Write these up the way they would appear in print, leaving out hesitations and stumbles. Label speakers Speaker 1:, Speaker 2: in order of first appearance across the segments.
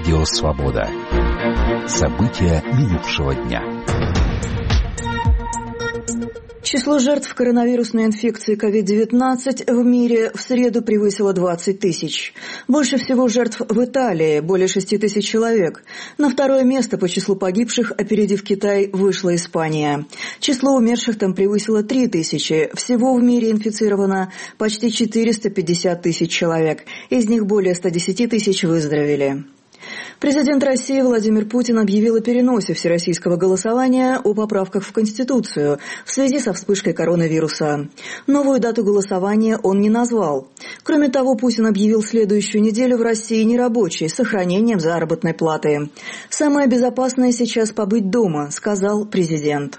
Speaker 1: Радио «Свобода». События минувшего дня.
Speaker 2: Число жертв коронавирусной инфекции COVID-19 в мире в среду превысило 20 тысяч. Больше всего жертв в Италии – более 6 тысяч человек. На второе место по числу погибших, опередив Китай, вышла Испания. Число умерших там превысило 3 тысячи. Всего в мире инфицировано почти 450 тысяч человек. Из них более 110 тысяч выздоровели. Президент России Владимир Путин объявил о переносе всероссийского голосования о поправках в Конституцию в связи со вспышкой коронавируса. Новую дату голосования он не назвал. Кроме того, Путин объявил следующую неделю в России нерабочей, с сохранением заработной платы. «Самое безопасное сейчас побыть дома», — сказал президент.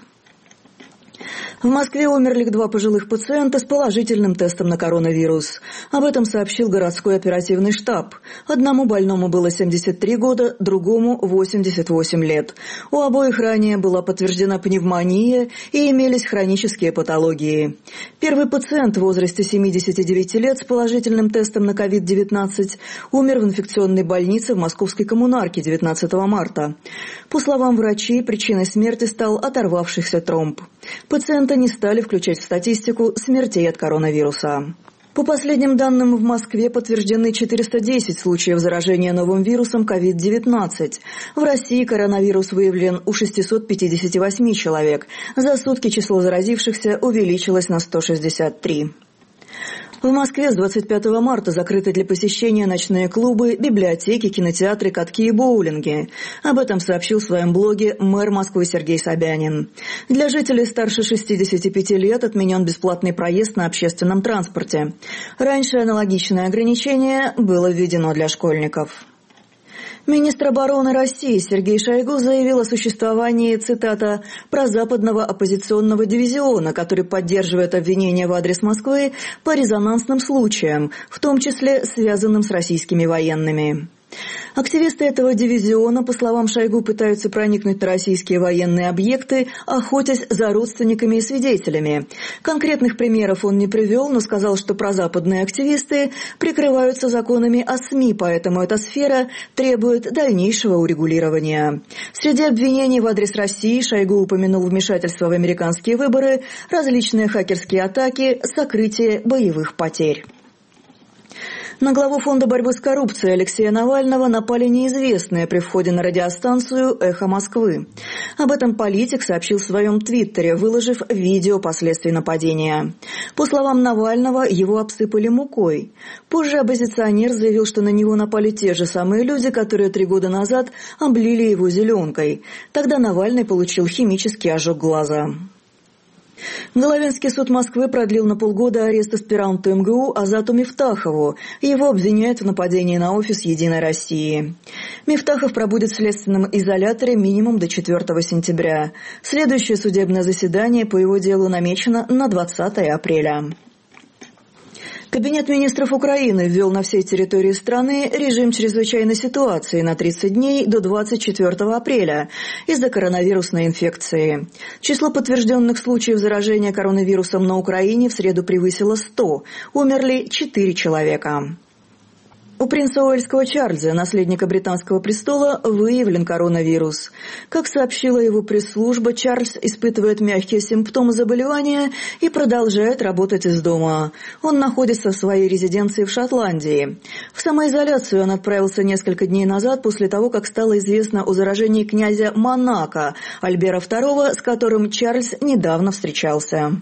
Speaker 2: В Москве умерли 2 пожилых пациента с положительным тестом на коронавирус. Об этом сообщил городской оперативный штаб. Одному больному было 73 года, другому 88 лет. У обоих ранее была подтверждена пневмония и имелись хронические патологии. Первый пациент в возрасте 79 лет с положительным тестом на COVID-19 умер в инфекционной больнице в Московской коммунарке 19 марта. По словам врачей, причиной смерти стал оторвавшийся тромб. Пациента не стали включать в статистику смертей от коронавируса. По последним данным, в Москве подтверждены 410 случаев заражения новым вирусом COVID-19. В России коронавирус выявлен у 658 человек. За сутки число заразившихся увеличилось на 163. В Москве с 25 марта закрыты для посещения ночные клубы, библиотеки, кинотеатры, катки и боулинги. Об этом сообщил в своем блоге мэр Москвы Сергей Собянин. Для жителей старше 65 лет отменен бесплатный проезд на общественном транспорте. Раньше аналогичное ограничение было введено для школьников. Министр обороны России Сергей Шойгу заявил о существовании, цитата, «прозападного оппозиционного дивизиона, который поддерживает обвинения в адрес Москвы по резонансным случаям, в том числе связанным с российскими военными». Активисты этого дивизиона, по словам Шойгу, пытаются проникнуть на российские военные объекты, охотясь за родственниками и свидетелями. Конкретных примеров он не привел, но сказал, что прозападные активисты прикрываются законами о СМИ, поэтому эта сфера требует дальнейшего урегулирования. Среди обвинений в адрес России Шойгу упомянул вмешательство в американские выборы, различные хакерские атаки, сокрытие боевых потерь. На главу Фонда борьбы с коррупцией Алексея Навального напали неизвестные при входе на радиостанцию «Эхо Москвы». Об этом политик сообщил в своем твиттере, выложив видео последствий нападения. По словам Навального, его обсыпали мукой. Позже оппозиционер заявил, что на него напали те же самые люди, которые 3 года назад облили его зеленкой. Тогда Навальный получил химический ожог глаза. Головинский суд Москвы продлил на полгода арест аспиранту МГУ Азату Мифтахову. Его обвиняют в нападении на офис «Единой России». Мифтахов пробудет в следственном изоляторе минимум до 4 сентября. Следующее судебное заседание по его делу намечено на 20 апреля. Кабинет министров Украины ввел на всей территории страны режим чрезвычайной ситуации на 30 дней до 24 апреля из-за коронавирусной инфекции. Число подтвержденных случаев заражения коронавирусом на Украине в среду превысило 100. Умерли 4 человека. У принца Уэльского Чарльза, наследника британского престола, выявлен коронавирус. Как сообщила его пресс-служба, Чарльз испытывает мягкие симптомы заболевания и продолжает работать из дома. Он находится в своей резиденции в Шотландии. В самоизоляцию он отправился несколько дней назад после того, как стало известно о заражении князя Монако Альбера II, с которым Чарльз недавно встречался.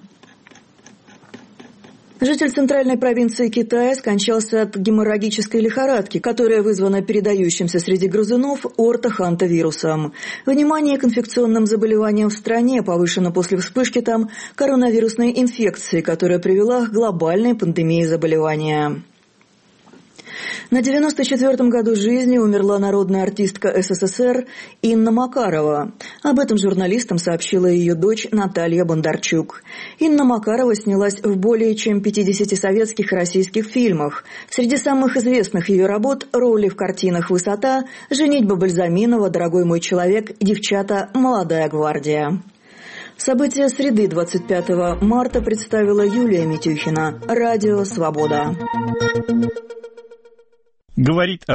Speaker 2: Житель центральной провинции Китая скончался от геморрагической лихорадки, которая вызвана передающимся среди грызунов ортохантавирусом. Внимание к инфекционным заболеваниям в стране повышено после вспышки там коронавирусной инфекции, которая привела к глобальной пандемии заболевания. На 94-м году жизни умерла народная артистка СССР Инна Макарова. Об этом журналистам сообщила ее дочь Наталья Бондарчук. Инна Макарова снялась в более чем 50 советских и российских фильмах. Среди самых известных ее работ – роли в картинах «Высота», «Женитьба Бальзаминова», «Дорогой мой человек», «Девчата», «Молодая гвардия». События среды 25 марта представила Юлия Митюхина. Радио «Свобода».
Speaker 3: Говорит